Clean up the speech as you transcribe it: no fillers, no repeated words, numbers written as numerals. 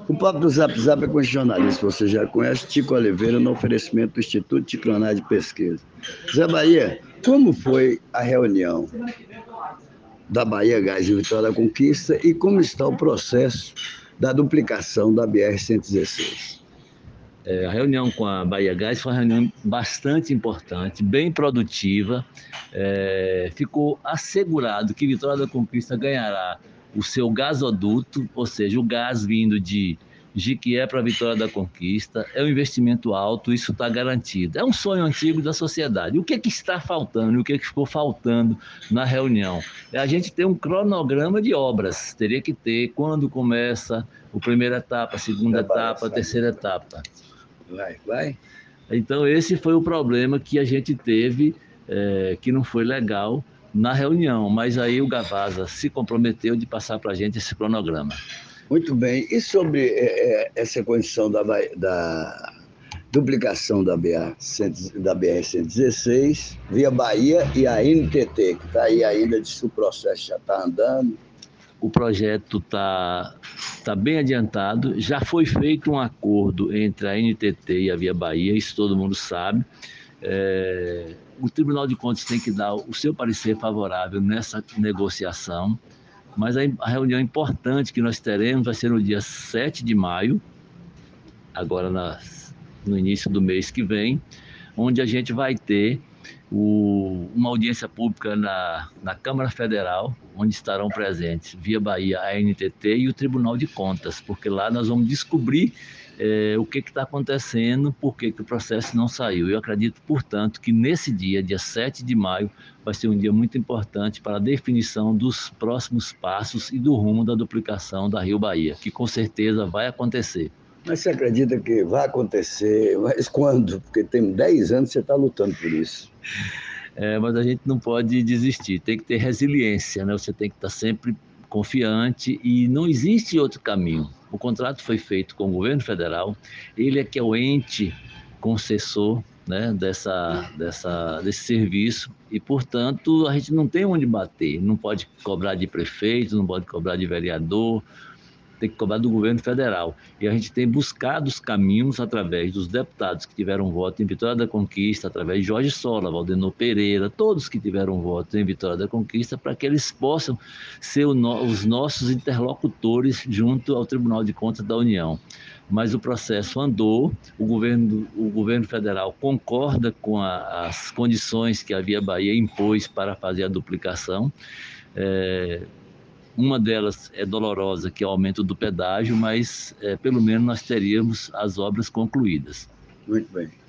O papo do Zap Zap é com o jornalista, você já conhece, Tico Oliveira, no oferecimento do Instituto Ticlonais de Pesquisa. Zé Bahia, como foi a reunião da Bahia Gás em Vitória da Conquista e como está o processo da duplicação da BR-116? A reunião com a Bahia Gás foi uma reunião bastante importante, bem produtiva. Ficou assegurado que Vitória da Conquista ganhará o seu gasoduto, ou seja, o gás vindo de Jiquié para Vitória da Conquista. É um investimento alto, isso está garantido. É um sonho antigo da sociedade. O que é que está faltando? O que é que ficou faltando na reunião? A gente tem um cronograma de obras. Teria que ter quando começa a primeira etapa, a segunda etapa, a terceira etapa. Vai. Então, esse foi o problema que a gente teve, que não foi legal na reunião, mas aí o Gavasa se comprometeu de passar para a gente esse cronograma. Muito bem. E sobre essa condição da duplicação da BR-116 via Bahia e a NTT, que está aí ainda, diz que o processo já está andando? O projeto tá bem adiantado, já foi feito um acordo entre a NTT e a Via Bahia, isso todo mundo sabe. O Tribunal de Contas tem que dar o seu parecer favorável nessa negociação, mas a reunião importante que nós teremos vai ser no dia 7 de maio, agora no início do mês que vem, onde a gente vai ter uma audiência pública na Câmara Federal, onde estarão presentes Via Bahia, a ANTT e o Tribunal de Contas, porque lá nós vamos descobrir o que está acontecendo, por que o processo não saiu. Eu acredito, portanto, que nesse dia 7 de maio, vai ser um dia muito importante para a definição dos próximos passos e do rumo da duplicação da Rio Bahia, que com certeza vai acontecer. Mas você acredita que vai acontecer? Mas quando? Porque tem 10 anos que você está lutando por isso. Mas a gente não pode desistir, tem que ter resiliência, né? Você tem que estar sempre confiante e não existe outro caminho. O contrato foi feito com o governo federal, ele é que é o ente concessor, né, desse serviço e, portanto, a gente não tem onde bater, não pode cobrar de prefeito, não pode cobrar de vereador, tem que cobrar do governo federal. E a gente tem buscado os caminhos através dos deputados que tiveram voto em Vitória da Conquista, através de Jorge Sola, Valdenor Pereira, todos que tiveram voto em Vitória da Conquista, para que eles possam ser os nossos interlocutores junto ao Tribunal de Contas da União. Mas o processo andou, o governo federal concorda com as condições que a Via Bahia impôs para fazer a duplicação. Uma delas é dolorosa, que é o aumento do pedágio, mas pelo menos nós teríamos as obras concluídas. Muito bem.